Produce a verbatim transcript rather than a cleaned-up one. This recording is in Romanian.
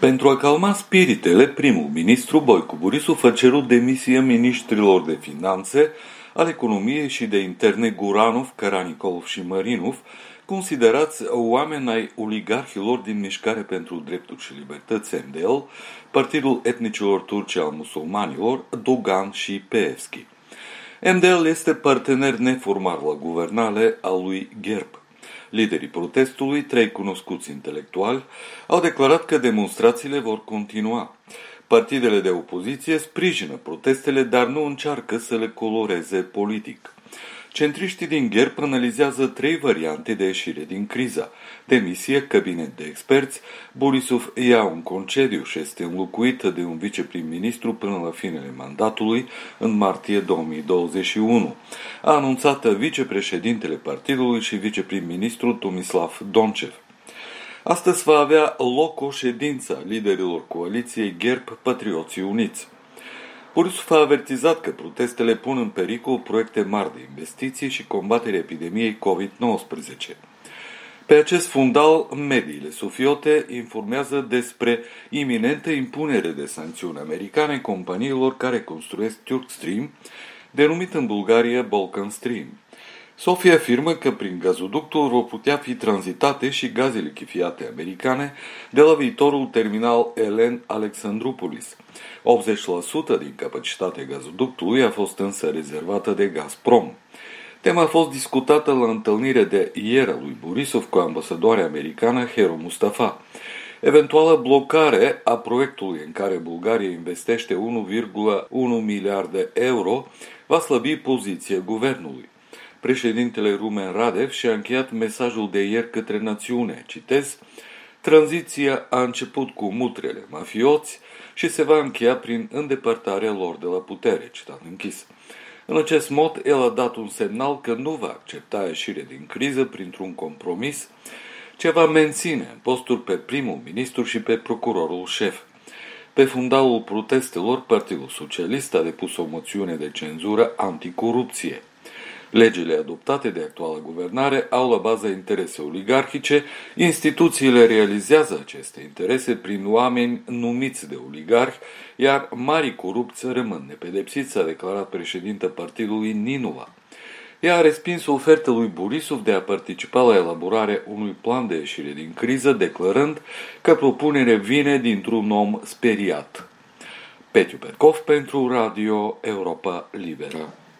Pentru a calma spiritele, primul ministru Boicu Borisov a cerut demisia ministrilor de finanțe, al economiei și de interne Guranov, Karanikolov și Marinov, considerați oameni ai oligarhilor din Mișcare pentru Drepturi și Libertăți M D L, Partidul Etnicilor Turci al Musulmanilor, Dogan și Peevski. M D L este partener neformal la guvernare al lui Gerb. Liderii protestului, trei cunoscuți intelectuali, au declarat că demonstrațiile vor continua. Partidele de opoziție sprijină protestele, dar nu încearcă să le coloreze politic. Centriștii din Gerb analizează trei variante de ieșire din criză: demisie, cabinet de experți, Borisov ia un concediu și este înlocuită de un viceprim-ministru până la finele mandatului, în martie două mii douăzeci și unu. A anunțat vicepreședintele partidului și viceprim-ministru Tomislav Doncev. Astăzi va avea loc o ședință a liderilor coaliției Gerb-Patrioții Uniți. Borisov a avertizat că protestele pun în pericol proiecte mari de investiții și combaterea epidemiei covid nouăsprezece. Pe acest fundal, mediile sufiote informează despre iminentă impunere de sancțiuni americane companiilor care construiesc Turk Stream, denumit în Bulgaria Balkan Stream. Sofia afirmă că prin gazoductul vor putea fi tranzitate și gaze lichefiate americane de la viitorul terminal L N Alexandroupolis. optzeci la sută din capacitatea gazoductului a fost însă rezervată de Gazprom. Tema a fost discutată la întâlnirea de ieri a lui Borisov cu ambasadoarea americană Hero Mustafa. Eventuala blocare a proiectului în care Bulgaria investește unu virgulă unu miliarde euro va slăbi poziția guvernului. Președintele Rumen Radev și-a încheiat mesajul de ieri către națiune. Citez: tranziția a început cu mutrele mafioți și se va încheia prin îndepărtarea lor de la putere. Citat închis. În acest mod, el a dat un semnal că nu va accepta ieșirea din criză printr-un compromis, ce va menține în posturi pe primul ministru și pe procurorul șef. Pe fundalul protestelor, Partidul Socialist a depus o moțiune de cenzură anticorupție. Legile adoptate de actuala guvernare au la bază interese oligarhice, instituțiile realizează aceste interese prin oameni numiți de oligarhi, iar marii corupți rămân nepedepsiți, a declarat președinta partidului Ninova. Ea a respins oferta lui Borisov de a participa la elaborarea unui plan de ieșire din criză, declarând că propunerea vine dintr-un om speriat. Petiu Petkov pentru Radio Europa Liberă.